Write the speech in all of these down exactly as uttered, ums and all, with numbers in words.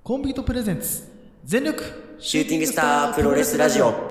コンビートプレゼンツ全力シューティングスタープロレスラジオ。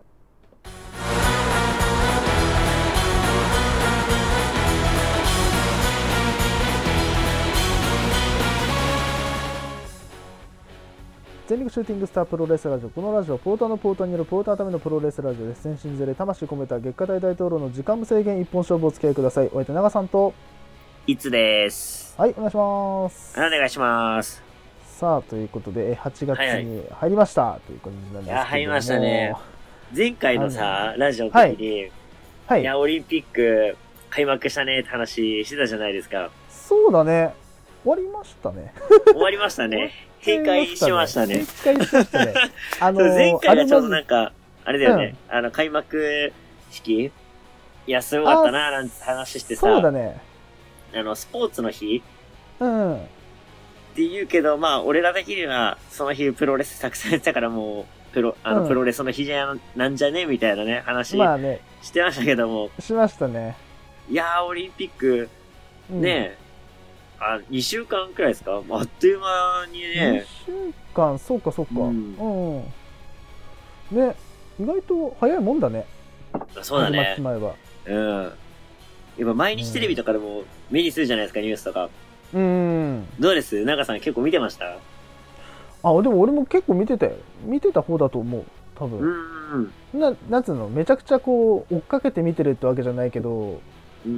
全力シューティングスタープロレスラジオ。このラジオはポーターのポーターによるポーターのためのプロレスラジオです。全身全霊魂込めた月下大大統領の時間無制限一本勝負をお付き合いください。お相手長さんといつです。 はい、お願いします。 お願いします。 さあ、ということではちがつに入りました、はいはい、という感じなんですけども。いや、 入りましたね。前回のさ、ラジオの時に、はいはい、いや、オリンピック開幕したねって話してたじゃないですか。 そうだね。終わりましたね。 終わりましたね。閉会しましたね。 閉会しましたね。あのー、 前回がちょうどなんか、あれだよね、うん、あの、開幕式いや、すごかったな、なんて話してさ。 そうだね。 あの、スポーツの日うん。 って言うけど、まあ、俺ら的には、その日プロレスたくさんやってたからもう、プロ、あの、うん、プロレスの日じゃなんじゃねみたいなね、話、まあね、してましたけども。 しましたね。 いやー、オリンピック、ねえ、うん、あ、にしゅうかんくらいですか？あっという間にね。 にしゅうかん、そうかそうか。うん。うん、ね、意外と早いもんだね。 そうだね。 始まっちまえば。 うん。やっぱ毎日テレビとかでも目にするじゃないですか、ニュースとか。 うん。 どうです？長さん結構見てました？ あ、でも俺も結構見てたよ。見てた方だと思う。多分。 うん。 な、なんつうの、めちゃくちゃこう追っかけて見てるってわけじゃないけど。 うん。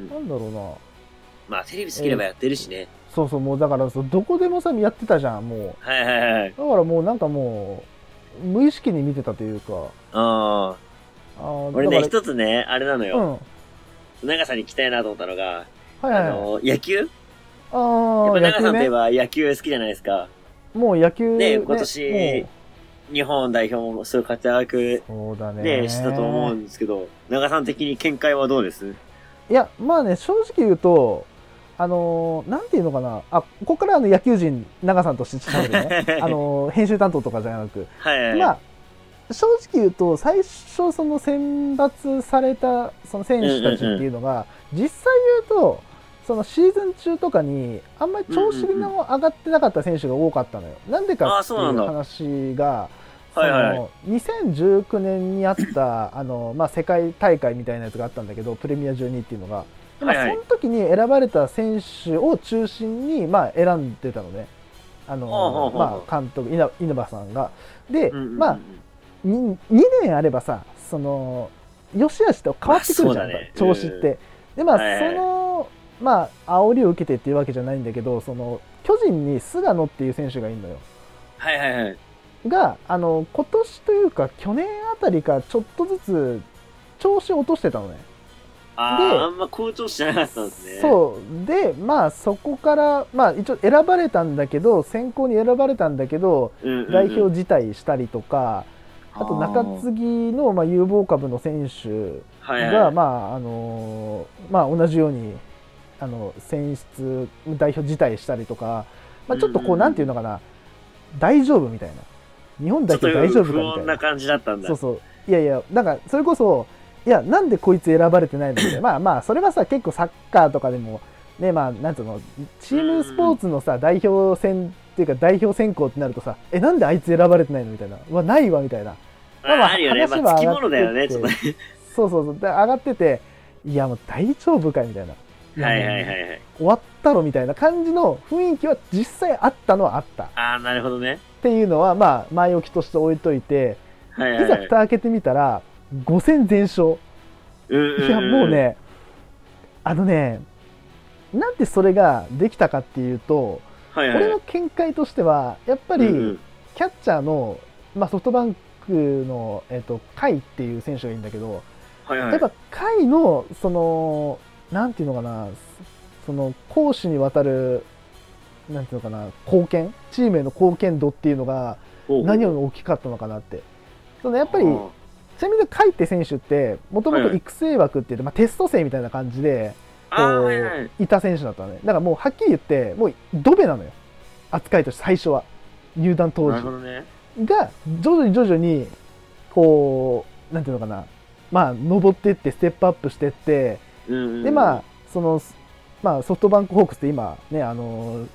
なんだろうな。 まあテレビ好ければやってるしね。えー、そうそう、もうだからどこでもさやってたじゃん、もう。はいはいはい。 だからもうなんかもう無意識に見てたというか。 ああ。俺ね、一つね、あれなのよ。うん。長さんに聞きたいなと思ったのが、はいはい、あの、野球？ ああ、 やっぱ長さんといえば野球好きじゃないですか。 もう野球ね、今年、日本代表もすごい活躍、 そうだね。 ね、したと思うんですけど、長さん的に見解はどうです？ いや、まあね、正直言うと、あのー、なんていうのかな、あ、ここからあの野球人、長さんとして喋るね、あのー、編集担当とかじゃなく、 はいはい、 まあ、正直言うと、最初その選抜されたその選手たちっていうのが、うんうんうん、実際言うと、そのシーズン中とかにあんまり調子の上がってなかった選手が多かったのよ。うんうん、なんでかっていう話が、そのにせんじゅうきゅうねんにあったあの、まあ、世界大会みたいなやつがあったんだけど、プレミアじゅうにっていうのが、まあ、その時に選ばれた選手を中心に、まあ、選んでたのね、あの、まあ、監督稲葉さんが。で、うんうんうん、まあに, にねんあればさ、その良し悪しと変わってくるじゃん、まあね、調子って。でまあ、はいはい、そのまあ煽りを受けてっていうわけじゃないんだけど、その巨人に菅野っていう選手がいるのよ。 はいはいはい。 があの今年というか去年あたりかちょっとずつ調子を落としてたのね。 あであんま好調してなかったんですね。 そうでまあそこからまあ一応選ばれたんだけど、選考に選ばれたんだけど、うんうんうん、代表辞退したりとか。あと中継ぎのまあ有望株の選手が、はいはい、まああのまあ、同じようにあの選出代表辞退したりとか、まあ、ちょっとこうなんていうのかな、大丈夫みたいな、日本代表大丈夫かみたいな、 不穏な感じだったんだ。 そうそう、いやいや、なんかそれこそいやなんでこいつ選ばれてないのってまあまあそれはさ結構サッカーとかでもね、まあなんていうの、チームスポーツのさ代表戦っていうか代表選考ってなるとさ、えなんであいつ選ばれてないのみたいな、はないわみたいな。 まあまあ、あるよね。まあ、つきものだよね、ちょっとね。 そうそうそう。で、上がってて、いや、もう大丈夫かいみたいな。 はいはいはいはい。 終わったろみたいな感じの雰囲気は実際あったのはあった。 ああ、なるほどね。 っていうのは、まあ、前置きとして置いといて、はいはいはい、いざ蓋開けてみたら、ご戦全勝。 うんうんうん、 いや、もうね、あのね、なんでそれができたかっていうと、はいはい、俺の見解としては、やっぱり、キャッチャーの、まあ、ソフトバンク、の、えーと、甲斐っていう選手がいるんだけど、はいはい、やっぱ甲斐のそのなんていうのかな、その攻守にわたるなんていうのかな、貢献、チームへの貢献度っていうのが何より大きかったのかなって。そのやっぱりちなみに甲斐って選手ってもともと育成枠って言って、まあ、テスト生みたいな感じでこう、はいはい、いた選手だったのね。だからもうはっきり言ってもうドベなのよ、扱いとして最初は入団当時。なるほどね。が徐々に徐々にこうなんていうのかな、まあ上っていってステップアップしていって、うんうん、でまあそのまあソフトバンクホークスって今ねあの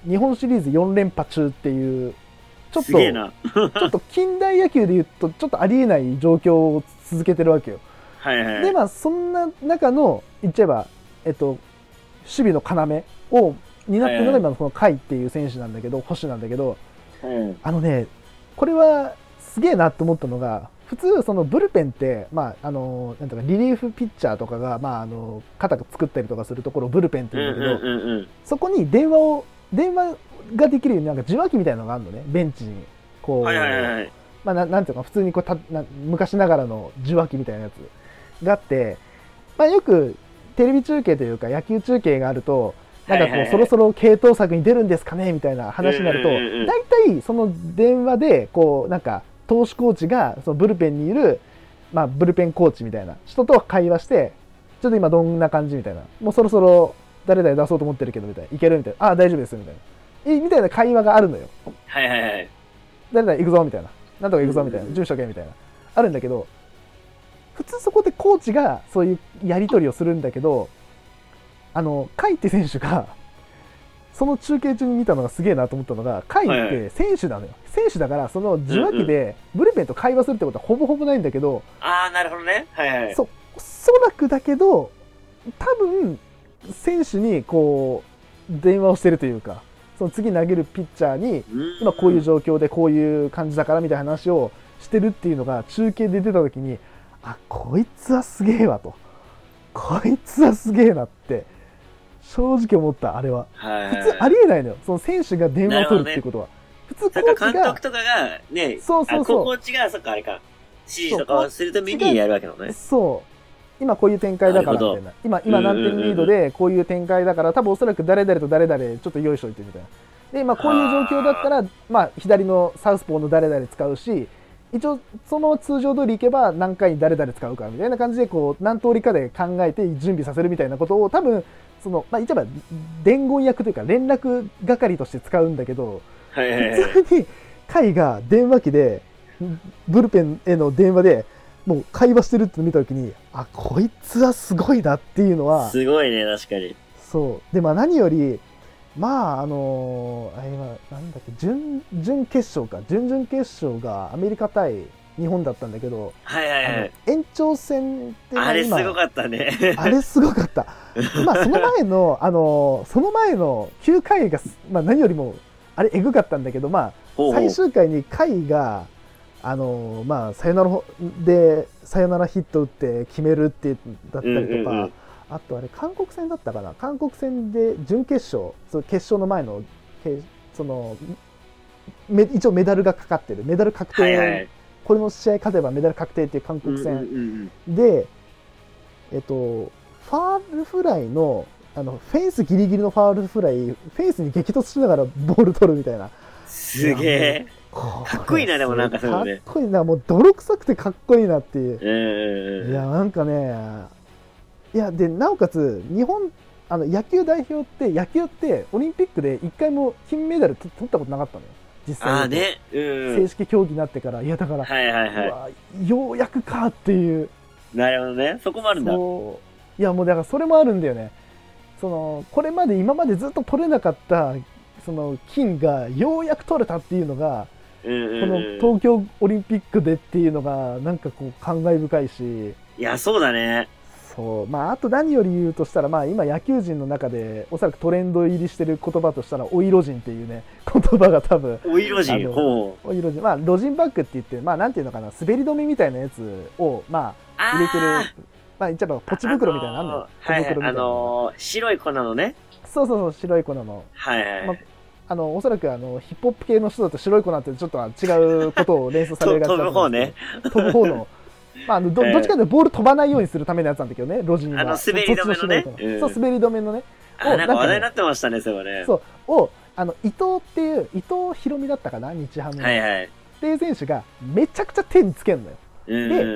日本シリーズよん連覇中っていうちょっとすげえなちょっと近代野球で言うとちょっとありえない状況を続けてるわけよ。 はいはい、 でまあそんな中の言っちゃえば、えっと、守備の要を担ってるのが今のこの甲斐っていう選手なんだけど、保守なんだけど、 うん、 あのねこれはすげえなと思ったのが、普通そのブルペンって、まあ、あのなんていうかリリーフピッチャーとかが、まあ、あの肩が作ったりとかするところをブルペンって言うんだけど、 うんうんうんうん、 そこに電話を電話ができるようになんか受話器みたいなのがあるのね、ベンチにこう、 はいはいはい、 まあ、な, なんていうか普通にこうたな昔ながらの受話器みたいなやつがあって、まあ、よくテレビ中継というか野球中継があるとなんかこう、はいはいはい、そろそろ継投策に出るんですかねみたいな話になると、大体その電話でこうなんか投手コーチがそのブルペンにいる、まあ、ブルペンコーチみたいな人と会話して、ちょっと今どんな感じみたいな、もうそろそろ誰々出そうと思ってるけどみたいな、いけるみたいな、ああ大丈夫ですみたいな、いみたいな会話があるのよ。 はいはいはい。 誰々行くぞみたいな、なんとか行くぞみたいな、準備しとけみたいなあるんだけど、普通そこでコーチがそういうやり取りをするんだけど、あの甲斐って選手がその中継中に見たのがすげえなと思ったのが、甲斐って選手なのよ、はいはい、選手だからその受話器でブルペンと会話するってことはほぼほぼないんだけど、 ああなるほどね、はいはい、 そおそらくだけど多分選手にこう電話をしてるというか、その次投げるピッチャーに今こういう状況でこういう感じだからみたいな話をしてるっていうのが中継で出た時に、あこいつはすげえわと、こいつはすげえなって正直思った。あれは、はいはいはい、普通ありえないのよ、その選手が電話を取るっていうことは、ね、普通コーチが監督とかがね、 そうそうそう、 コーチがそっかあれか指示とかをするためにやるわけなのね。 そう今こういう展開だからみたいな、今今何点リードでこういう展開だから、多分おそらく誰々と誰々ちょっと用意しといてみたいな。でまあこういう状況だったらまあ左のサウスポーの誰々使うし、一応その通常通りいけば何回に誰々使うかみたいな感じでこう何通りかで考えて準備させるみたいなことを多分そのまあ言えば伝言役というか連絡係として使うんだけど、 はいはいはい、 普通に甲斐が電話機でブルペンへの電話でもう会話してるって見たときに、あこいつはすごいなっていうのはすごいね、確かに。 そうで、まあ何よりまああのあれはなんだっけ、準々決勝か準々決勝がアメリカ対日本だったんだけど、 はいはいはい、 延長戦ってあれすごかったねあれすごかったまあその前のあのその前のきゅうかいが、まあ、何よりもあれエグかったんだけど、まあほうほう最終回に甲斐があのまあサヨナラでサヨナラヒット打って決めるってだったりとか、うんうんうん、あとあれ韓国戦だったかな、韓国戦で準決勝、その決勝の前のその一応メダルがかかってるメダル確定、はいはい、これの試合勝てばメダル確定っていう韓国戦、うんうんうん、で、えっと、ファールフライのあのフェンスギリギリのファールフライ、フェンスに激突しながらボール取るみたいな、 すげえかっこいいな。でもなんかそれね、 かっこいいな、もう泥臭くてかっこいいなっていう、 えー、 いやなんかね、いやでなおかつ日本あの野球代表って野球ってオリンピックで一回も金メダル取ったことなかったのよ実際に。 あ、ね、うん、 正式競技になってから。いやだから、 はいはいはい、 ようやくかっていう。 なるほどね、そこもあるんだ。 そういやもうだからそれもあるんだよね。そのこれまで今までずっと取れなかったその金がようやく取れたっていうのが、 うんうんうん、 この東京オリンピックでっていうのがなんかこう感慨深いし。 いやそうだね。 そうまあ、あと何より言うとしたら、まあ、今野球人の中でおそらくトレンド入りしてる言葉としたらオイロ人っていうね言葉が多分オイロ人ほうオイロ人、まあ、ロジンバッグって言って、まあ、なんていうのかな、滑り止めみたいなやつを、まあ、入れてる、まあ、言っちゃえばポチ袋みたいなのあんのよ、 あのー、はいはい、あのー、白い粉のね、 そうそうそう白い粉の、 はいはい、まあ、 あのおそらくあのヒップホップ系の人だと白い粉ってちょっと違うことを連想されがちだと思うんですけど飛ぶ方ね飛ぶ方のまあ、ど, どっちかというとボール飛ばないようにするためのやつなんだけどね、ロジンは。 あの滑り止めのね。 うん、そう、滑り止めのね。 あ、なんか話題になってましたね、それはね。 そう。を、あの、伊藤っていう、伊藤博美だったかな、日ハムの。 はいはい。 っていう選手がめちゃくちゃ手につけるのよ。 うん。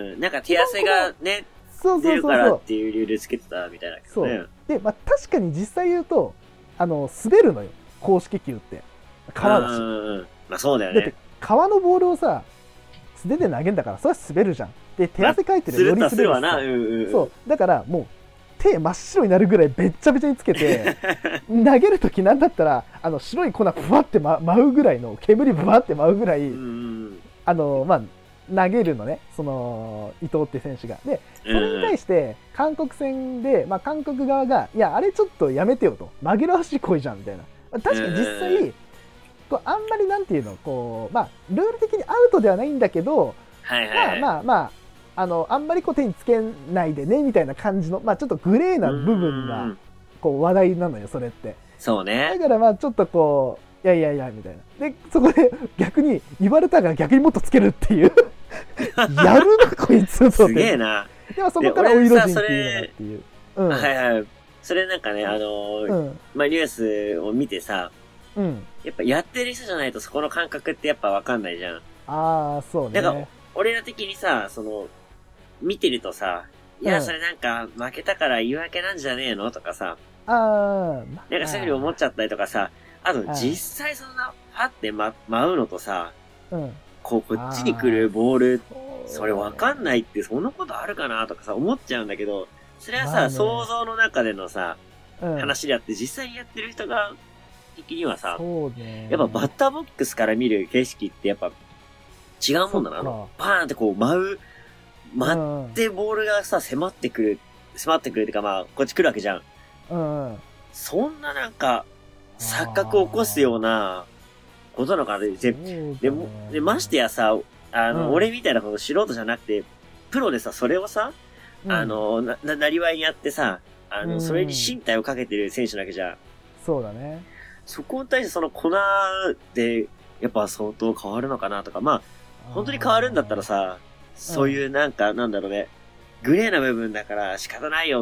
で、なんか手汗がね、 そうそうそうそう出るからっていう理由でつけてたみたいな、ね。 そう。で、まあ確かに実際言うと、あの、滑るのよ、公式球って。川だし。 うん。まあそうだよね。 だって、川のボールをさ、素手で投げんだから、それは滑るじゃん。で手汗かいてるより滑るわな、うんうん、そうだからもう手真っ白になるぐらいべっちゃべちゃにつけて投げるときなんだったらあの白い粉ブワって、ま、舞うぐらいの煙ブワって舞うぐらい、うん、あのまあ投げるのね、その伊藤って選手が。でそれに対して韓国戦で、まあ、韓国側がいやあれちょっとやめてよと、紛らわしい行為じゃんみたいな。確かに実際こうあんまりなんていうのこう、まあ、ルール的にアウトではないんだけど、 はいはいはい、 まあまあまああのあんまりこう手につけないでねみたいな感じの、まあ、ちょっとグレーな部分がこう話題なのよそれって。 そうね。 だからまあちょっとこういやいやいやみたいな。でそこで逆に言われたが逆にもっとつけるっていうやるなこいつと。 すげえな。 でもそこからお色人っていうのがっていう。 うん、はいはい。それなんかね、あのーうん、まあ、ニュースを見てさ、うん、やっぱやってる人じゃないとそこの感覚ってやっぱわかんないじゃん。 ああ、そうね。 だから俺ら的にさ、その、見てるとさ、いや、それなんか負けたから言い訳なんじゃねえのとかさ、 ああ、 なんかそういうふうに思っちゃったりとかさ、あと実際そんな、ファってま、舞うのとさ、うん、こう、こっちに来るボール、それわかんないってそんなことあるかなとかさ、思っちゃうんだけど、それはさ、まあね、想像の中でのさ、うん、話であって実際にやってる人が、的にはさ、 ね、 やっぱバッターボックスから見る景色ってやっぱ違うもんだな。あの、バーンってこう舞う、舞ってボールがさ、迫ってくる、迫ってくるっていうかまあ、こっち来るわけじゃん。 うん、 そんななんか、錯覚を起こすようなことなのかな。で、でも、で、ましてやさ、あの、うん、俺みたいなこの素人じゃなくて、プロでさ、それをさ、うん、あの、な、な、なりわいにやってさ、あの、うん、それに身体をかけてる選手だけじゃん。 そうだね。 そこに対してその粉で、やっぱ相当変わるのかなとか、まあ、本当に変わるんだったらさ、そういうなんか、なんだろうね、グレーな部分だから仕方ないよって、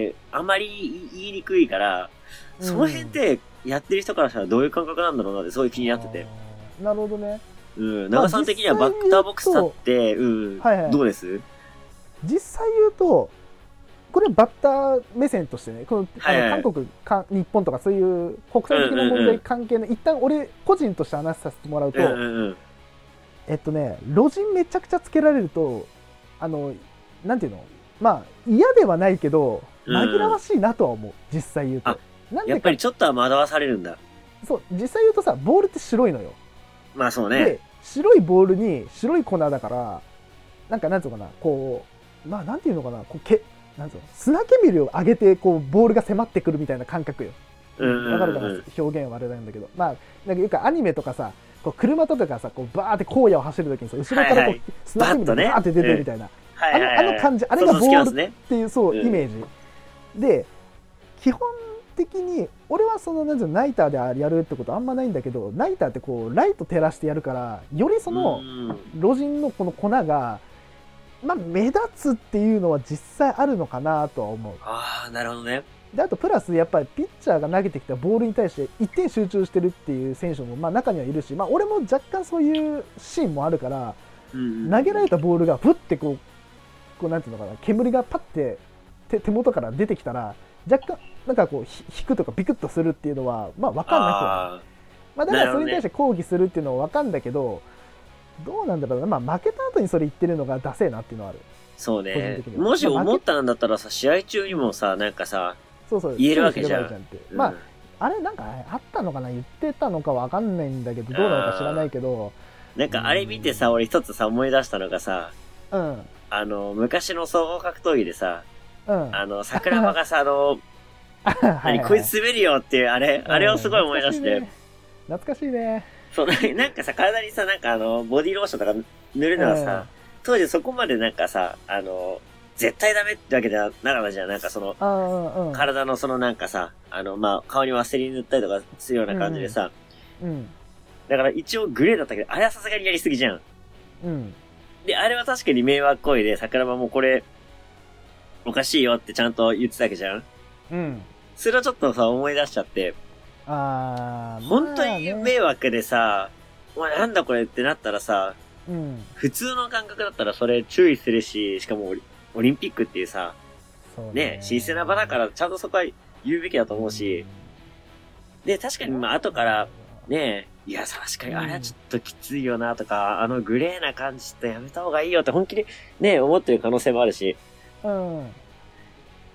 あんまり言いにくいから、その辺ってやってる人からしたらどういう感覚なんだろうなってすごい気になってて。 なるほどね。 うん、長さん的にはバッターボックス立って、うん、はいはい、どうです？ 実際言うと、これバッター目線としてね、この、はいはい、あの韓国か、日本とかそういう国際的な問題関係の、うんうんうん、一旦俺個人として話させてもらうと、うんうんうん、えっとね、ロジンめちゃくちゃつけられると、あの、なんていうの、まあ嫌ではないけど、紛らわしいなとは思う、実際言うと。 なんでやっぱりちょっとは惑わされるんだ。 そう、実際言うとさ、ボールって白いのよ。 まあそうね。で、 白いボールに白い粉だから、なんかなんていうのかな、こう、まあなんていうのかな、こうけなんつうの砂煙を上げてこうボールが迫ってくるみたいな感覚よ。わかるかな、表現はあれなんだけど、まあなんかよくアニメとかさ、こう車とかさ、こうバーって荒野を走るときにさ、後ろからこう砂煙がバーって出てるみたいな、あのあの感じ、あれがボールっていうそうイメージで、基本的に俺はそのなんていうのナイターでやるってことあんまないんだけど、ナイターってこうライト照らしてやるから、よりそのロジンのこの粉がまあ、目立つっていうのは実際あるのかなとは思う。 ああ、なるほどね。 で、あとプラスやっぱりピッチャーが投げてきたボールに対して一点集中してるっていう選手もまあ中にはいるし、まあ俺も若干そういうシーンもあるから、うん、投げられたボールがふってこう、こうなんていうのかな、煙がパッて 手, 手元から出てきたら、若干なんかこう引くとかビクッとするっていうのはまあ分かんなくはない。まあだからそれに対して抗議するっていうのは分かんだけど、どうなんだろうな、まあ負けた後にそれ言ってるのがダセえなっていうのはある。 そうね。もし思ったんだったらさ、試合中にもさ、なんかさ、そうそう言えるわけじゃん。じゃんって、 うん、まあ、あれなんかあったのかな、言ってたのかわかんないんだけど、どうなのか知らないけど。 なんかあれ見てさ、うん、俺一つさ、思い出したのがさ、 うん。 あの、昔の総合格闘技でさ、うん。あの、桜庭がさ、あの、何、こいつ滑るよっていう、あれ、あれをすごい思い出して。 懐かしいね。 そう、なんかさ、体にさ、なんかあの、ボディーローションとか塗るのはさ、当時そこまでなんかさ、あの、絶対ダメってわけじゃなかったじゃん。なんかその、うん、体のそのなんかさ、あの、まあ、顔にワセリン塗ったりとかするような感じでさ、うんうん、だから一応グレーだったけど、あれはさすがにやりすぎじゃん。 うん。 で、あれは確かに迷惑行為で、桜庭もこれ、おかしいよってちゃんと言ってたわけじゃん。 うん。 それをちょっとさ、思い出しちゃって、 あー、 本当に迷惑でさ、お前なんだこれってなったらさ、 うん、 普通の感覚だったらそれ注意するし、しかもオリンピックっていうさ、 そうね、神聖な場だからちゃんとそこは言うべきだと思うし、うん、で、確かにまあ後からね、いや、確かにあれはちょっときついよなとか、うん、あのグレーな感じってやめた方がいいよって本気にね、思ってる可能性もあるし、 うん。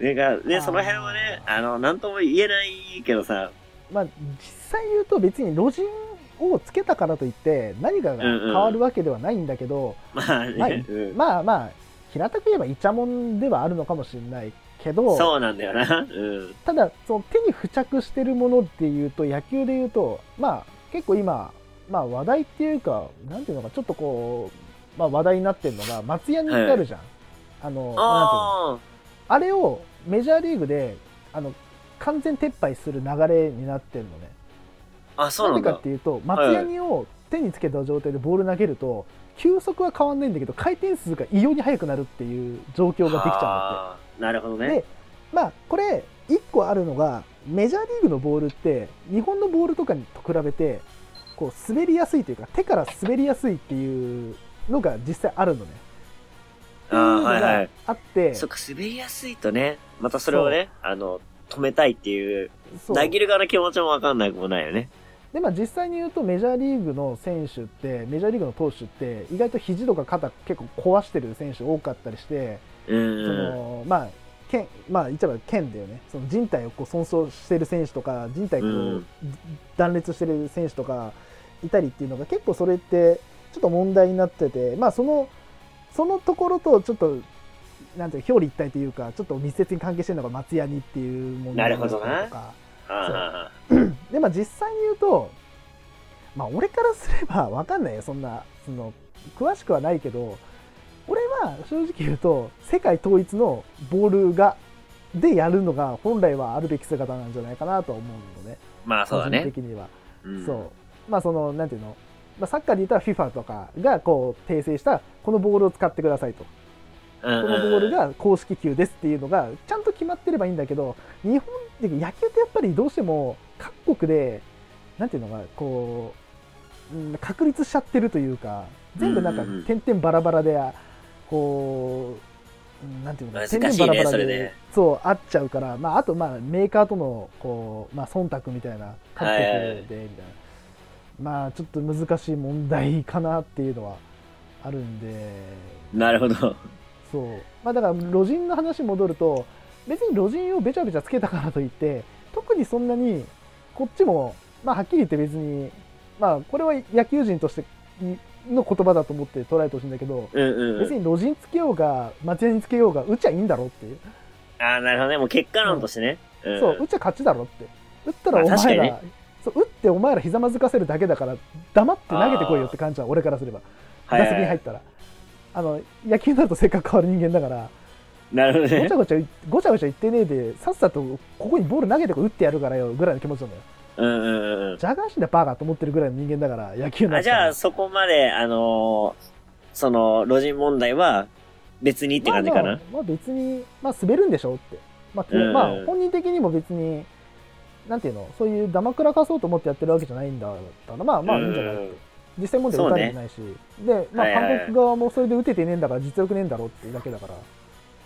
なんかね、その辺はね、あの、なんとも言えないけどさ。 まあ、実際言うと別にロジンをつけたからといって何かが変わるわけではないんだけど、 うんうん、まあね、 まあ、うん、まあまあ、平たく言えばイチャモンではあるのかもしれないけど、 そうなんだよな。うん、ただ、その手に付着してるものっていうと、野球で言うと、まあ、結構今、まあ話題っていうか、なんていうのか、ちょっとこう、まあ話題になってるのが、松屋にってあるじゃん。はい、あの、なんていうの。あれをメジャーリーグで、あの、完全撤廃する流れになってるのね。 あ、そうなんだ。 なぜかっていうと、松ヤニを手につけた状態でボール投げると、球速は変わんないんだけど、回転数が異様に速くなるっていう状況ができちゃうんだって。 なるほどね。 で、まあ、これ、一個あるのが、メジャーリーグのボールって、日本のボールとかにと比べて、こう、滑りやすいというか、手から滑りやすいっていうのが実際あるのね。 ああ、はいはい。 あって。 そっか、滑りやすいとね、またそれをね、あの、止めたいっていう、投げる側の気持ちもわかんないもないよね。 で、まあ実際に言うとメジャーリーグの選手って、メジャーリーグの投手って意外と肘とか肩結構壊してる選手多かったりして、 うん、 そのまあ、腱、まあ言っちゃえば腱だよね。その人体をこう損傷してる選手とか、人体をこう、うん、断裂してる選手とかいたりっていうのが結構それってちょっと問題になってて、まあその、そのところとちょっと、なんていう表裏一体というか、ちょっと密接に関係してるのが松ヤニっていう問題だったりとか。なるほどな。で、まあ実際に言うと、まあ俺からすればわかんないよ、そんな、その、詳しくはないけど、俺は正直言うと、世界統一のボールが、でやるのが本来はあるべき姿なんじゃないかなと思うのね。 まあそうだね。 個人的には。うん、そう。まあその、なんていうの、まあ、サッカーで言ったら FIFA とかがこう訂正したこのボールを使ってくださいと。このボールが公式球ですっていうのがちゃんと決まってればいいんだけど、日本って野球ってやっぱりどうしても各国でなんていうのがこう、うん、確立しちゃってるというか、全部なんか点々バラバラでこうなんていうのか点々バラバラでそうあっちゃうから、まああとまあメーカーとのこうまあ忖度みたいな各国でみたいな、まあちょっと難しい問題かなっていうのはあるんで。 なるほど。 そう、まあ、だからロジンの話戻ると、別にロジンをべちゃべちゃつけたからといって特にそんなにこっちも、まあ、はっきり言って別に、まあ、これは野球人としての言葉だと思って捉えてほしいんだけど、 うんうんうん、 別にロジンつけようが松屋につけようが打っちゃいいんだろっていう。 ああ、なるほどね。もう結果論としてね、 うんうん、そう打っちゃ勝ちだろって。打ったらお前ら、まあね、そう打ってお前らひざまずかせるだけだから黙って投げてこいよって感じは俺からすれば、打席に入ったら、あの野球になると性格変わる人間だから、 なるほどね、 ごちゃごちゃごちゃごちゃ言ってねえでさっさとここにボール投げてこい打ってやるからよぐらいの気持ちなんだよ。 うんうんうん。 じゃがしんだバーガーと思ってるぐらいの人間だから野球になる。あ、じゃあそこまであのー、そのロジン問題は別にって感じかな。まあ、まあ、 まあ別にまあ滑るんでしょって。まあ、うんうん、まあ本人的にも別になんていうのそういうダマくらかそうと思ってやってるわけじゃないんだったらまあまあいいんじゃないって。うんうん、実際問題打たれてないし、ね、で、まあ、韓国側もそれで打ててねえんだから実力ねえんだろうっていうだけだから。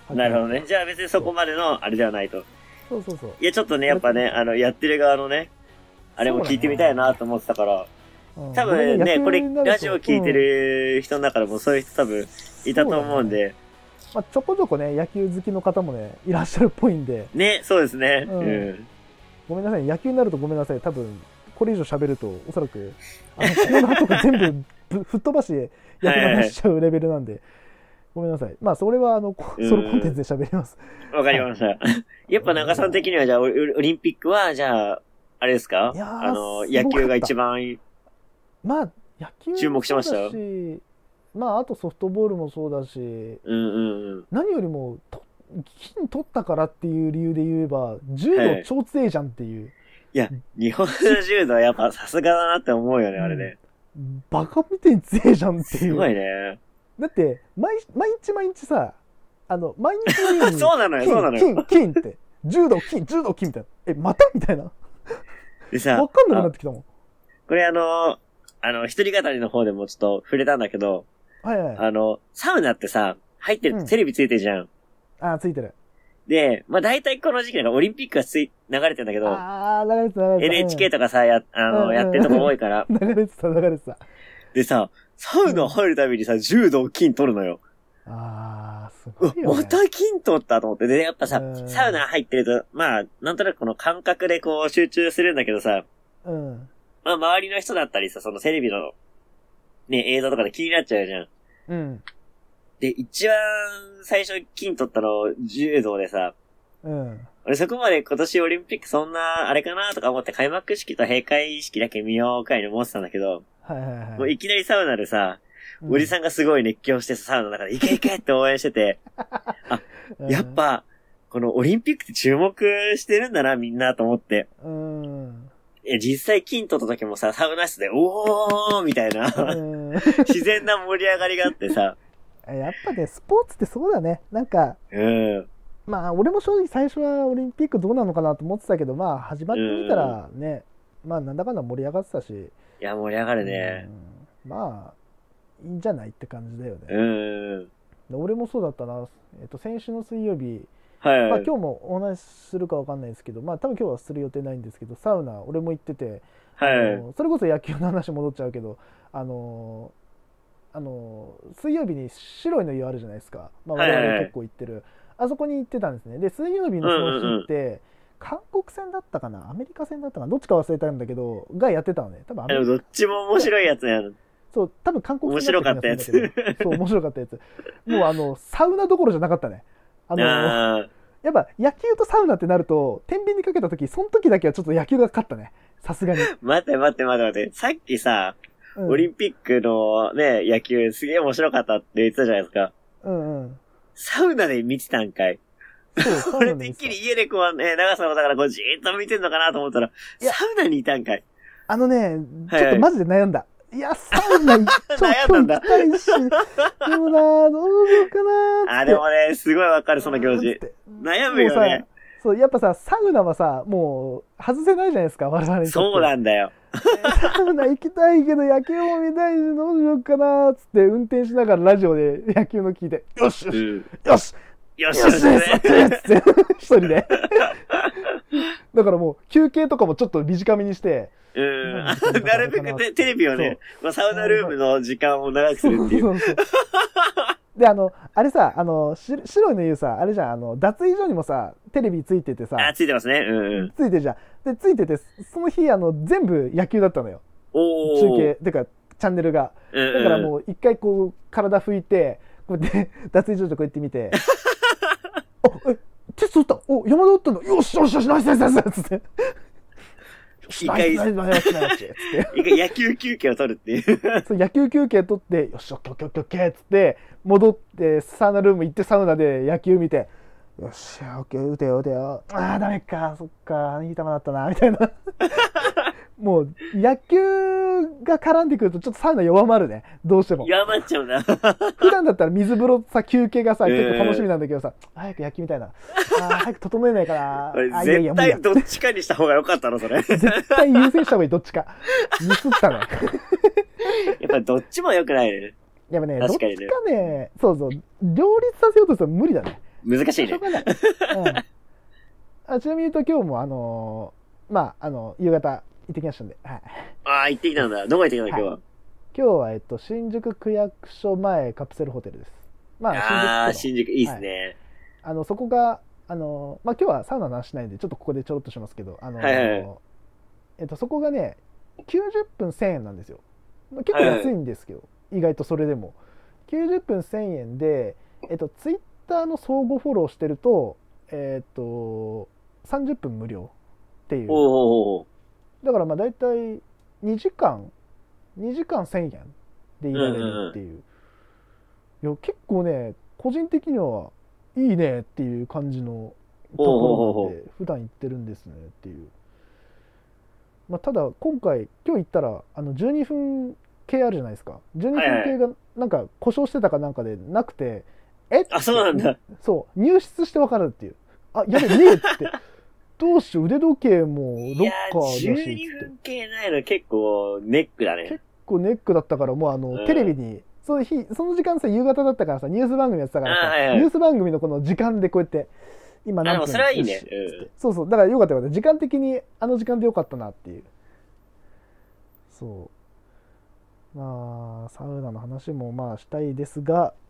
なるほどね。じゃあ別にそこまでのあれではないと。 そうそうそう。 いやちょっとねやっぱねあのやってる側のねあれも聞いてみたいなと思ってたから、ね、多分ねこれラジオ聞いてる人の中でもそういう人多分いたと思うんで、 ね、まあ、ちょこちょこね野球好きの方もねいらっしゃるっぽいんで。 ね、そうですね。うん。うん、 ごめんなさい、野球になるとごめんなさい。多分。これ以上喋るとおそらくあのコーナーとか全部吹っ飛ばして野球の話しちゃうレベルなんで、はいはい、ごめんなさい。まあそれはあのソロコンテンツで喋ります。 わかりました。やっぱ長さん的にはじゃあオリンピックはじゃああれですか？あの野球が一番まあ野球注目しましたよ。 まああとソフトボールもそうだし、 うんうんうん、 何よりもと金取ったからっていう理由で言えば柔道超強いじゃんっていう。はい、 いや、日本の柔道はやっぱさすがだなって思うよね、あれね。 うん、バカみてに強いじゃんっていう。 すごいね。 だって、毎、毎日毎日さ、あの、毎日のようにそうなのよ、そうなのよ。 金、金って。柔道、金、柔道、金みたいな。え、またみたいな。 でさ、 わかんなくなってきたもん。 これあの、あの、一人語りの方でもちょっと触れたんだけど、 はいはい。 あの、サウナってさ、入ってる、うん、テレビついてるじゃん。 ああ、ついてる。 で、まあ大体この時期なんかオリンピックがつい、流れてんだけど、 ああ、流れてた、流れてた。 エヌエイチケー とかさ、や、あの、うん、やってるとこ多いから。 流れてた、流れてた。 でさ、サウナ入るたびにさ、柔道金取るのよ。 あー、すごいよね。 また金取ったと思って。で、やっぱさ、サウナ入ってると、まあ、なんとなくこの感覚でこう集中するんだけどさ、 うん。 まあ、周りの人だったりさ、そのテレビの、ね、映像とかで気になっちゃうじゃん。 うん。 で、一番最初金取ったの柔道でさ、 うん。 俺そこまで今年オリンピックそんな、あれかなとか思って開幕式と閉会式だけ見ようかいに思ってたんだけど、 はいはいはい。 もういきなりサウナでさ、うん、おじさんがすごい熱狂してさ、サウナの中でイケイケって応援してて、あ、うん、やっぱ、このオリンピックって注目してるんだな、みんなと思って。 うん。 え、実際金取った時もさ、サウナ室で、おーみたいな、うん、自然な盛り上がりがあってさ。 やっぱね、スポーツってそうだね。なんか、 うん。 まあ、俺も正直最初はオリンピックどうなのかなと思ってたけど、まあ、始まってみたらね、うん、まあ、なんだかんだ盛り上がってたし。いや、盛り上がるね。 うん、まあ、いいんじゃないって感じだよね。 うん。 俺もそうだったな。えっと、先週の水曜日、 はいはい、 まあ、今日もお話しするかわかんないですけど、まあ、多分今日はする予定ないんですけど、サウナ、俺も行ってて、 はい、 あのそれこそ野球の話戻っちゃうけど、あのあの水曜日に白いの湯あるじゃないですか、まあ、我々結構行ってる、はいはい、あそこに行ってたんですね。で水曜日のその日って、うんうんうん、韓国戦だったかなアメリカ戦だったかなどっちか忘れたんだけどがやってたのね。多分アメリカどっちも面白いやつやる。 そう多分韓国戦だった気がするんだけど面白かったやつそう面白かったやつもうあのサウナどころじゃなかったね。あのあやっぱ野球とサウナってなると天秤にかけた時その時だけはちょっと野球が勝ったね。さすがに。 待って待って待って待って。さっきさ、うん、オリンピックのね、野球すげえ面白かったって言ってたじゃないですか。 うんうん。 サウナで見てたんかい。そう、俺てっきり家でこうね、長さのだからこうじーっと見てんのかなと思ったら、サウナにいたんかい。 あのね、ちょっとマジで悩んだ。はいはい、いや、サウナちょっと行きたいし、でもな、どうしようかなーって。 あ、でもね、すごいわかる、その気持ち。悩むよね。 そうやっぱさサウナはさもう外せないじゃないですか我々にとって。 そうなんだよ。 サウナ行きたいけど野球も見たいしどうしようかなーっつって運転しながらラジオで野球の聞いてよしよし、うん、よしよしよしよしって一人でだからもう休憩とかもちょっと短めにしてうん、なるべくテレビをね、まあ、サウナルームの時間を長くするっていう。そうそうそうで、あの、あれさ、あの、し白いの言うさ、あれじゃん、あの、脱衣所にもさ、テレビついててさ。 あ、ついてますね。うん、うん。 ついてるじゃん。で、ついてて、その日、あの、全部野球だったのよ。 お中継。てか、チャンネルが。 うんうん、 だからもう、一回こう、体拭いて、こうやって、脱衣所でこうやって見て。あ、え、テスト打ったお、山田打ったのよしよしよし、ナイスナイスナイスつって。 一回、一回野球休憩を取るっていう。 そう、野球休憩取って、よし、オッケーオッケーオッケーオッケーっつって、戻って、サウナルーム行ってサウナで野球見て、よっしゃ、オッケー、打てよ、打てよ。ああ、ダメか、そっか、いい球だったな、みたいな。もう、野球が絡んでくると、ちょっとサウナ弱まるね。どうしても。 弱まっちゃうな。 普段だったら水風呂さ、休憩がさ、結構楽しみなんだけどさ、早く野球みたいな。あ早く整えないかな。 あ絶対どっちかにした方が良かったの、それ。 絶対優先した方がいい、どっちか。ミスったね。 やっぱどっちも良くないね。 やっぱね、どっちかね、そうそう、両立させようとすると無理だね。 難しいね。 しょうがない。うん、あちなみに言うと今日もあのー、まあ、あの、夕方行ってきましたんで。はい、 ああ、行ってきたんだ。どこ行ってきたの今日は、はい、 今日は、えっと、新宿区役所前カプセルホテルです。まあ、 ああ、新宿いいっすね。はい、 あの、そこが、あの、まあ、今日はサウナの話しないんで、ちょっとここでちょろっとしますけど、あの、 はいはいはい、 えっと、そこがね、きゅうじゅっぷんせんえんなんですよ。結構安いんですけど、はいはい、意外とそれでも。きゅうじゅっぷんせんえんで、えっと、ツイッターの相互フォローしてると、えっと、さんじゅっぷん無料っていう。 おーだからまあ大体にじかん、にじかんせんえんでいられるっていう。うんうん、いや結構ね、個人的にはいいねっていう感じのところなんで、普段行ってるんですねっていう。まあ、ただ今回、今日行ったら、あのじゅうにふん系あるじゃないですか。じゅうにふん系がなんか故障してたかなんかでなくて、えあ、そうなんだ。 そう、入室して分かるっていう。あ、やべ、ねえって。どうしよう、腕時計もロッカーだし。 じゅうにふん系ないの結構ネックだね。 結構ネックだったから、もうあの、うん、テレビに、その日、その時間さ、夕方だったからさ、ニュース番組やってたからさ、はいはい、ニュース番組のこの時間でこうやって、今何分それはいいね、 うん。そうそう、だからよかったよかった。時間的にあの時間でよかったなっていう。そう。まあ、サウナの話もまあしたいですが、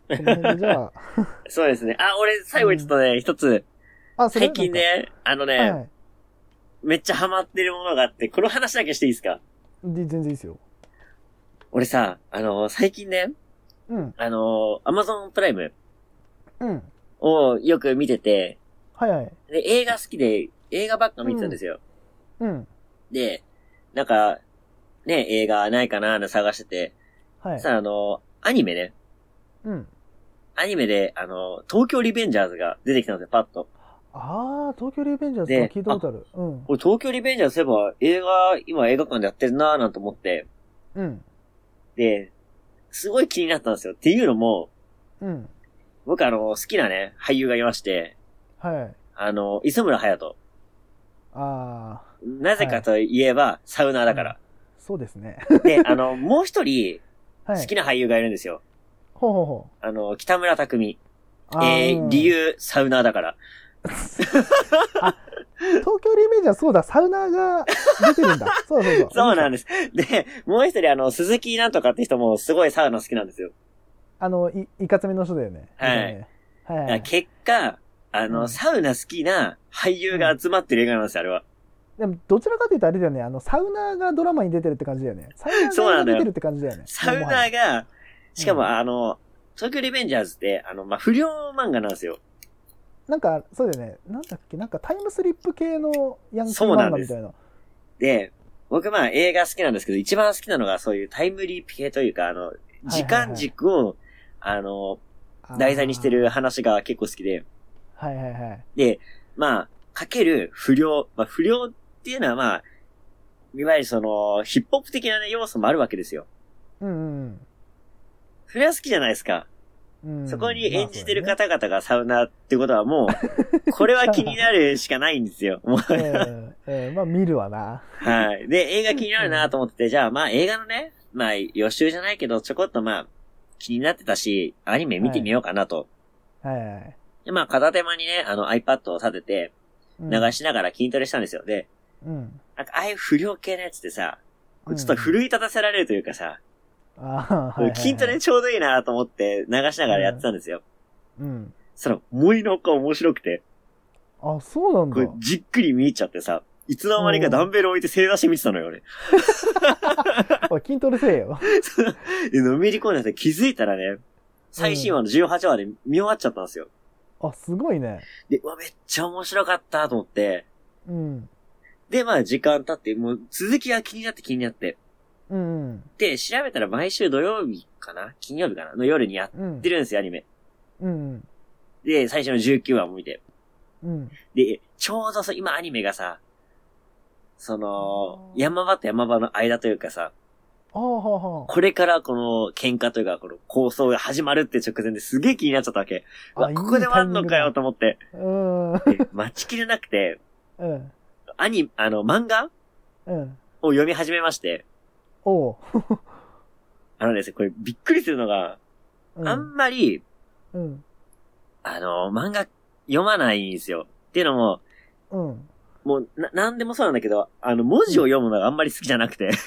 この辺でじゃあ。 そうですね。あ、俺、最後にちょっとね、うん、一つ。あ、最近ね、あのね、はいはい、めっちゃハマってるものがあって、この話だけしていいですか？ 全然いいですよ。 俺さ、あのー、最近ね、うん。あのー、アマゾンプライム。うん。をよく見てて。はいはい。で、映画好きで、映画ばっか見てたんですよ。うん。うん、で、なんか、ね、映画ないかなーって探してて。はい。さあ、あのー、アニメね。うん。アニメで、あのー、東京リベンジャーズが出てきたんですよ、パッと。 ああ、東京リベンジャーズは聞いたことある。うん。 これ東京リベンジャーズそういえば映画、今映画館でやってるなーなんて思って。うん。で、すごい気になったんですよ。っていうのも、うん。僕あの、好きなね、俳優がいまして、はい。あの、磯村隼人。ああ。なぜかといえば、はい、サウナーだから、 うん。そうですね。 で、あの、もう一人、好きな俳優がいるんですよ。はい、ほうほうほう。あの、北村匠海。えー、理由、サウナーだから。 あ、東京リベンジャーそうだ、サウナーが出てるんだ。そうそうそう。 そうなんです。で、もう一人あの、鈴木なんとかって人もすごいサウナ好きなんですよ。 あの、い、いかつめの人だよね。 はい。はい、はい。結果、あの、うん、サウナ好きな俳優が集まってる映画なんですよ、あれは。 でも、どちらかというとあれだよね、あの、サウナーがドラマに出てるって感じだよね。サウナーが出てるって感じだよね。 サウナーが、しかも、うん、あの、東京リベンジャーズって、あの、まあ、不良漫画なんですよ。 なんか、そうだよね。なんだっけ、なんかタイムスリップ系のヤンキー漫画みたいな。 で、僕まあ映画好きなんですけど、一番好きなのがそういうタイムリープ系というか、あの、時間軸を、あの、題材にしてる話が結構好きで。はいはいはい。で、まあ、かける不良。まあ不良っていうのはまあ、いわゆるその、ヒップホップ的な、ね、要素もあるわけですよ。うんうん。それは好きじゃないですか。うん、そこに演じてる方々がサウナーってことはもう、これは気になるしかないんですよ。もうえーえー、まあ見るわな。 はい。で、映画気になるなと思ってて、うん、じゃあまあ映画のね、まあ予習じゃないけど、ちょこっとまあ気になってたし、アニメ見てみようかなと。はい。はいはい、で、まあ片手間にね、あの iPad を立てて、流しながら筋トレしたんですよ。で、うん、なんかああいう不良系のやつってさ、ちょっと奮い立たせられるというかさ、あはいはいはい、筋トレちょうどいいなと思って流しながらやってたんですよ。うん。うん、そしたら、思いのほか面白くて。 あ、そうなんだ。 これじっくり見入っちゃってさ、いつの間にかダンベル置いて正座して見てたのよ、俺。 おい、筋トレせえよ。 で、のめり込んでて気づいたらね、最新話のじゅうはちわで見終わっちゃったんですよ。 あ、すごいね。 で、うわ、めっちゃ面白かったと思って。うん。で、まあ時間経って、もう続きが気になって気になって。うん、うん。で、調べたら毎週土曜日かな金曜日かなの夜にやってるんですよ、うん、アニメ。うん、うん。で、最初のじゅうきゅうわも見て。うん。で、ちょうどさ、今アニメがさ、その、山場と山場の間というかさ、あははこれからこの喧嘩というか、この構想が始まるって直前ですげえ気になっちゃったわけ。あ、ここで終わんのかよと思って。うん。待ちきれなくて、うん。アニ、あの、漫画うん。を読み始めまして。おう。あのですね、これびっくりするのが、うん、あんまり、うん。あの、漫画読まないんですよ。っていうのも、うん。もう、な、なんでもそうなんだけど、あの、文字を読むのがあんまり好きじゃなくて。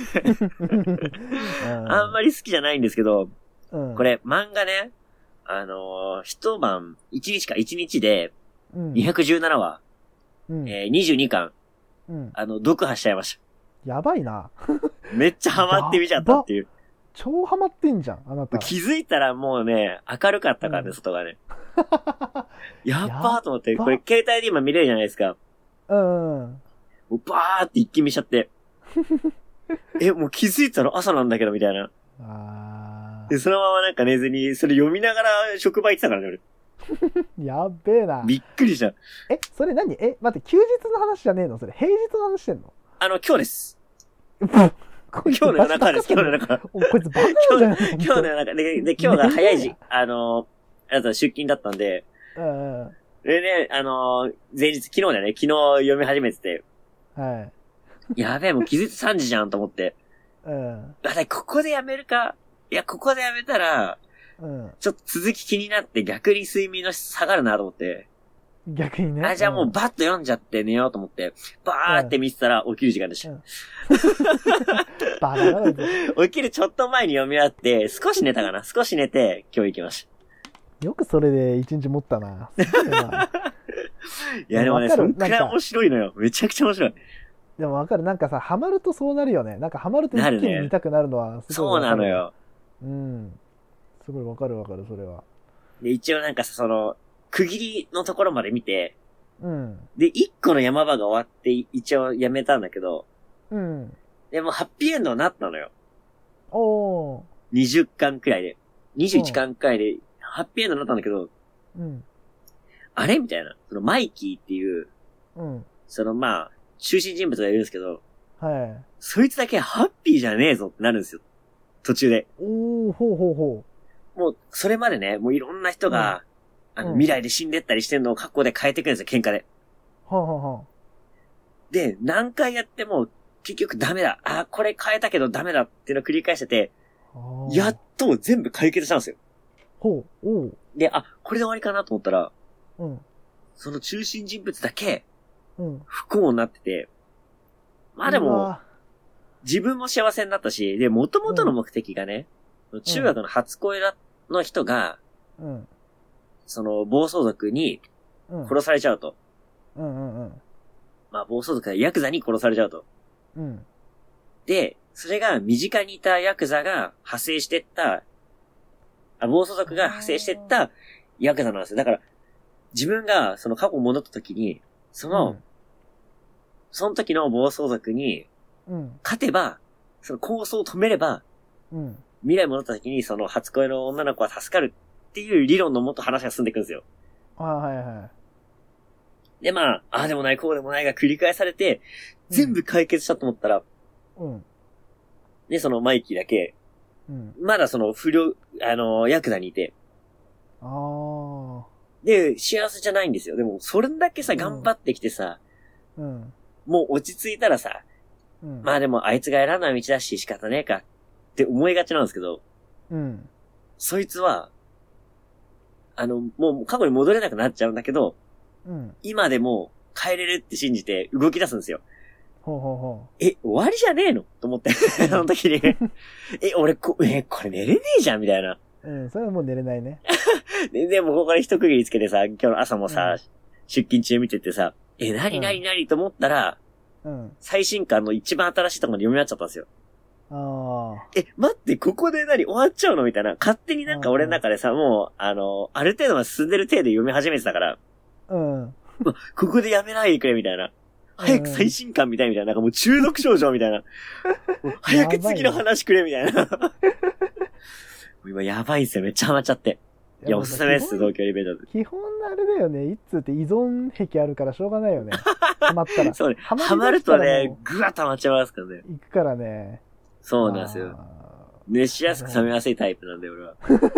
あんまり好きじゃないんですけど、うん、これ、漫画ね、あのー、一晩、一日か一日で、にひゃくじゅうななわ、うん、えー、にじゅうにかん、うん、あの、読破しちゃいました。 やばいな。 めっちゃハマって見ちゃったっていう。 超ハマってんじゃん、あなた。 気づいたらもうね、明るかったからね、うん、外がね。やっばーと思って、これ携帯で今見れるじゃないですか。うん。もうバーって一気見しちゃって。え、もう気づいたら朝なんだけど、みたいな。あで、そのままなんか寝ずに、それ読みながら職場行ってたからね、 俺。やっべえな。 びっくりした。 え、それ何え、待って、休日の話じゃねえのそれ、平日の話してんのあの、今日です。今日の夜中です、今日の夜中。 こいつバカなんじゃない今日の夜中で、で、今日が早い時、あの、あと出勤だったんで、うん。でね、あのー、前日、昨日だよね、昨日読み始めてて。はい。やべえ、もう気づいてさんじじゃんと思って。うん。だってここでやめるか、いや、ここでやめたら、うん。ちょっと続き気になって逆に睡眠の質下がるなと思って。 逆にね。 あ、じゃあもうバッと読んじゃって寝ようと思って、バーって見てたら起きる時間でした。うん、バカだね。起きるちょっと前に読み終わって、少し寝たかな少し寝て、今日行きました。 よくそれで一日持ったな。 いやでもね、そんくらい面白いのよ。めちゃくちゃ面白い。 でもわかる。なんかさ、ハマるとそうなるよね。なんかハマると一気に見たくなるのはすごい、ね。そうなのよ。 うん。すごいわかるわかる、それは。 で、一応なんかさ、その、区切りのところまで見て、 うん。 で、一個の山場が終わって、一応やめたんだけど、 うん。 でも、ハッピーエンドになったのよ。 おー。 にじゅっかんくらいで。にじゅういっかんくらいで、ハッピーエンドになったんだけど、 うん。 あれみたいな。その、マイキーっていう、 うん。 その、まあ、中心人物がいるんですけど、 はい。 そいつだけハッピーじゃねえぞってなるんですよ。途中で。 おー、ほうほうほう。もう、それまでね、もういろんな人が、うん、あの、未来で死んでったりしてんのを過去で変えてくるんですよ、喧嘩で。 はあ、はあはあ、 で、何回やっても、結局ダメだ。あ、これ変えたけどダメだっていうのを繰り返してて、やっと全部解決したんですよ。 ほう、おう。 で、あ、これで終わりかなと思ったら、 うん。 その中心人物だけ、 うん。 不幸になってて、まあでも、自分も幸せになったし、で、元々の目的がね、うん、中学の初恋の人が、 うん。 その暴走族に殺されちゃうと。 うんうんうん。 まあ暴走族がヤクザに殺されちゃうと。 うん。 で、それが身近にいたヤクザが派生してった、あ、暴走族が派生してったヤクザなんですよ。だから、自分がその過去戻った時に、その、うん、その時の暴走族に、勝てば、その抗争を止めれば、 うん、 未来戻った時にその初恋の女の子は助かるっていう理論のもと話が進んでいくんですよ。 ああ、はいはい。 で、まあ、ああでもない、こうでもないが繰り返されて、全部解決したと思ったら、 うん。 で、そのマイキーだけ、うん、まだその不良、あの、ヤクザにいて。 ああ。 で、幸せじゃないんですよ。でも、それだけさ、頑張ってきてさ、 うん。 もう落ち着いたらさ、うん、まあでもあいつが選んだ道だし仕方ねえかって思いがちなんですけど、 うん。 そいつは、あの、もう過去に戻れなくなっちゃうんだけど、 うん。 今でも帰れるって信じて動き出すんですよ。 ほうほうほう。 え、終わりじゃねえのと思って、その時に。え、俺こ、え、これ寝れねえじゃんみたいな。 うん、それはもう寝れないね。 で, でもここから一区切りつけてさ、今日の朝もさ、うん、出勤中見ててさ、え、なになになにと思ったら、 うん。 最新刊の一番新しいところまで読み終わっちゃったんですよ。 ああ。 え、待って、ここで何終わっちゃうのみたいな。勝手になんか俺の中でさ、もう、あの、ある程度は進んでる程度読み始めてたから。 うん。 ここでやめないでくれ、みたいな。早く最新刊見たいみたいな。なんかもう中毒症状みたいな。早く次の話くれ、みたいな。今やばいんすよ。めっちゃハマっちゃって。いや、おすすめです、東京リベント。 基本あれだよね。いつって依存癖あるからしょうがないよね。ハマったら。 そうね。ハマるとね、ぐわっとハマっちゃいますからね。 行くからね。 そうなんですよ。熱しやすく冷めやすいタイプなんで、俺は。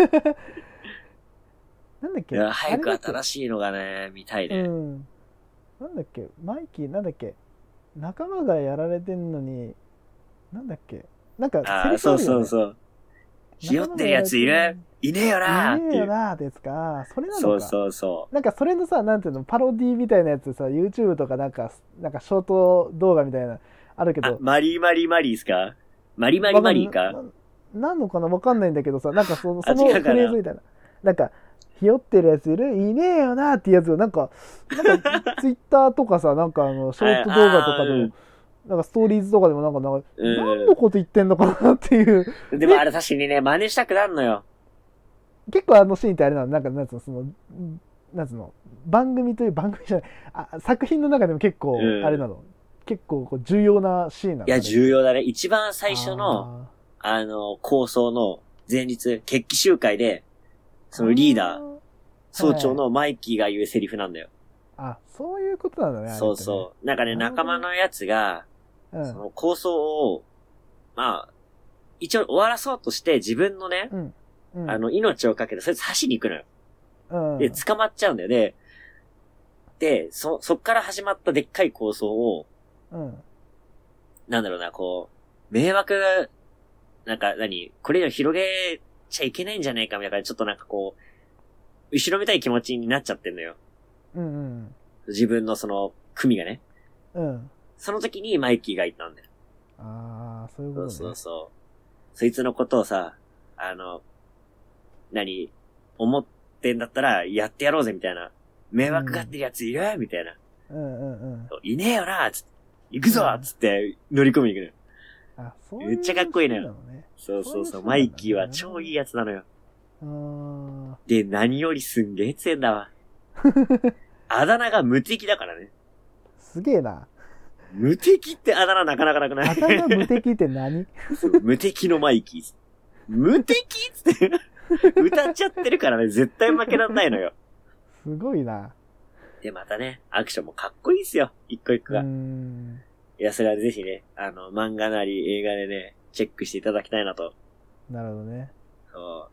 なんだっけ、 いや早く新しいのがね、見たいね。 うん。なんだっけマイキー、なんだっけ仲間がやられてんのに、なんだっけなんか、 ああ、そうそうそう。ひよってるやついるいねえよなーっていう。 いねえよなーってやつか。それなのか。 そうそうそう。 なんかそれのさ、なんていうの、パロディみたいなやつさ、YouTube とかなんか、なんかショート動画みたいな、あるけど。 マリーマリーマリーっすかマリマリマリーかな、なんのかなわかんないんだけどさ、なんかその、そのフレーズみたいな。なんか、ひよってるやついるいねえよなーってやつを、なんか、なんか、ツイッターとかさ、なんかあの、ショート動画とかでも、なんかストーリーズとかでもなんか、なんか、うん、何のこと言ってんのかなっていう。 でもあれ確かにね、真似したくなるのよ。 結構あのシーンってあれなの、なんか、なんつうの、その、なんつうの、番組という番組じゃない、あ、作品の中でも結構、あれなの、うん、結構こう重要なシーンなの、ね、 いや、重要だね。一番最初の、あ, あの、構想の前日、決起集会で、そのリーダー、総長のマイキーが言うセリフなんだよ。 あ、そういうことなんだね。 そうそう。なんかね、仲間のやつが、うん、その構想を、まあ、一応終わらそうとして自分のね、うんうん、あの、命をかけて、それ刺しに行くのよ。うん、で、捕まっちゃうんだよね。で、そ、そっから始まったでっかい構想を、うん、なんだろうな、こう、迷惑、なんか何、これ以上広げちゃいけないんじゃないかみたいな、ちょっとなんかこう、後ろめたい気持ちになっちゃってんのよ。 うんうん、 自分のその、組がね。 うん。 その時にマイキーがいたんだよ。 ああ、そういうことね。 そうそうそう。そいつのことをさ、あの、何、思っってんだったらやってやろうぜみたいな。迷惑がってるやついるみたいな。 うんうんうん。 いねえよなつって。行くぞつって乗り込みに行くの。あ、そういう、 めっちゃかっこいいのよ。 ね、 そうそうそう。マイキーは超いいやつなのよ。 あで、何よりすんげえ強いんだわ。あだ名が無敵だからね。 すげえな。 無敵ってあだ名なかなかなくない？ あだ名無敵って何？ 無敵のマイキー。無敵つって歌っちゃってるからね、絶対負けらんないのよ。 すごいな。 で、またね、アクションもかっこいいっすよ。一個一個が。うーん。いや、それはぜひね、あの、漫画なり映画でね、チェックしていただきたいなと。 なるほどね。 そう。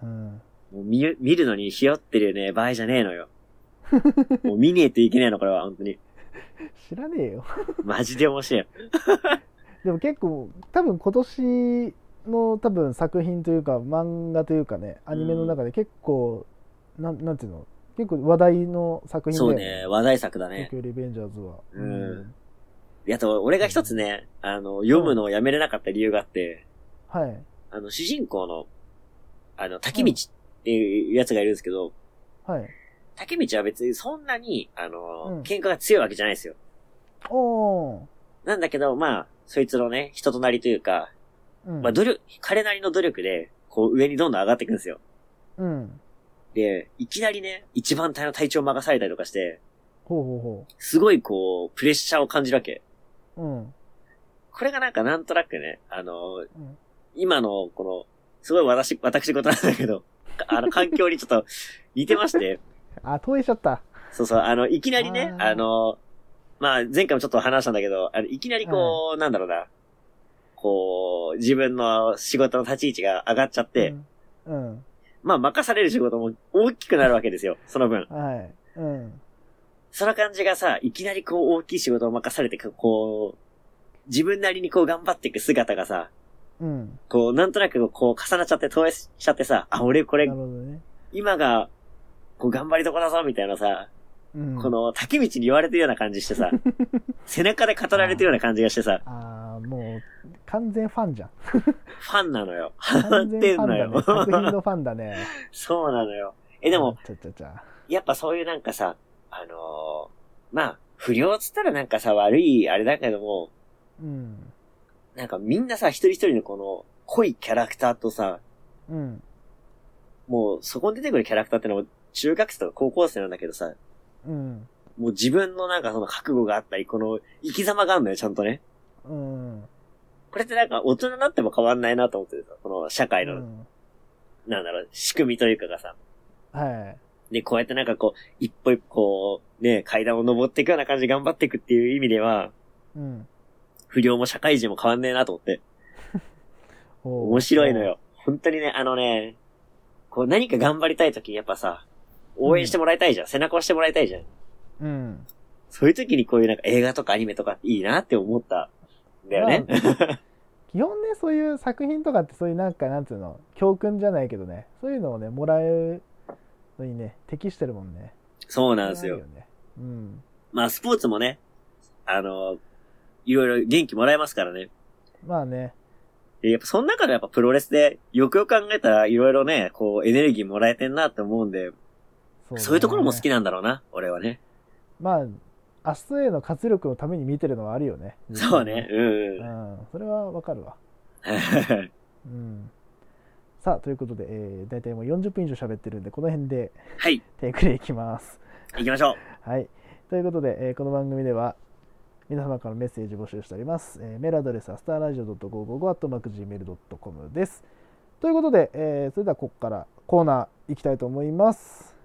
うん。 もう見る、見るのにひよってるね、場合じゃねえのよ。もう見ねえといけないの、これは、本当に。 知らねえよ。 マジで面白い。 でも結構、多分今年の多分作品というか、漫画というかね、アニメの中で結構、うん、なん、なんていうの、結構話題の作品だよね。 そうね、話題作だね。 東京リベンジャーズは。 うん。うん、いや、あと、俺が一つね、あの、読むのをやめれなかった理由があって、 はい。 あの、主人公の、あの、竹道っていうやつがいるんですけど、 はい。 竹道は別にそんなに、あの、うん、喧嘩が強いわけじゃないですよ。 おー。 なんだけど、まあ、そいつのね、人となりというか、うん、まあ、努力、彼なりの努力で、こう、上にどんどん上がっていくんですよ。 うん。 で、いきなりね、一番隊の隊長を任されたりとかして、 ほうほうほう。 すごいこう、プレッシャーを感じるわけ。 うん。 これがなんかなんとなくね、あの、うん、今の、この、すごい私、私事なんだけど、あの、環境にちょっと似てまして。 あ、投影しちゃった。 そうそう、あの、いきなりね、あ, あの、まあ、前回もちょっと話したんだけど、あのいきなりこう、はい、なんだろうな、こう、自分の仕事の立ち位置が上がっちゃって、 うん。うん、 まあ、任される仕事も大きくなるわけですよ、その分。 はい。うん。 その感じがさ、いきなりこう、大きい仕事を任されて、こう、自分なりにこう頑張っていく姿がさ、 うん。 こう、なんとなくこう重なっちゃって、投影しちゃってさ、あ、俺これ、 ね、 今が、こう頑張りどこだぞ、みたいなさ、うん、この、竹道に言われてるような感じしてさ、背中で語られてるような感じがしてさ、 ああ、もう、完全ファンじゃん。 ファンなのよ。ハマってんのよ。 ね、作品のファンだね。 そうなのよ。え、でも、 ちゃちゃちゃやっぱそういうなんかさ、あのー、まあ、不良っつったらなんかさ、悪いあれだけども、 うん。 なんかみんなさ、一人一人のこの、濃いキャラクターとさ、 うん。 もう、そこに出てくるキャラクターってのも、中学生とか高校生なんだけどさ、 うん。 もう自分のなんかその覚悟があったり、この生き様があるのよ、ちゃんとね。 うん。 これってなんか大人になっても変わんないなと思ってるさ、この社会の、うん、なんだろう、仕組みというかがさ。 はい。 で、こうやってなんかこう、一歩一歩こう、ね、階段を登っていくような感じで頑張っていくっていう意味では、 うん。 不良も社会人も変わんねえなと思って。面白いのよ。本当にね、あのね、こう何か頑張りたいときにやっぱさ、応援してもらいたいじゃん。うん、背中押してもらいたいじゃん。 うん。 そういう時にこういうなんか映画とかアニメとかっていいなって思ったんだよね。 まあ、基本ね、そういう作品とかってそういうなんか、なんつうの、教訓じゃないけどね、そういうのをね、もらえるのにね、適してるもんね。 そうなんですよ。 よね、うん。 まあスポーツもね、あの、いろいろ元気もらえますからね。 まあね。 で、やっぱその中でやっぱプロレスでよくよく考えたらいろいろね、こうエネルギーもらえてんなって思うんで、そうね、そういうところも好きなんだろうな、俺はね。 まあ、明日への活力のために見てるのはあるよね。 そうね。うん、 うん。それはわかるわ。うん。さあ、ということで、えー、だいたいもうよんじゅっぷん以上喋ってるんで、この辺で、 はい。 テイクでいきます。 行きましょう。はい。ということで、えー、この番組では、皆様からのメッセージ募集しております。えー、メールアドレスはスターラジオ ドットごーごーご アットマークジーメール ドットコム です。ということで、えー、それではここからコーナー行きたいと思います。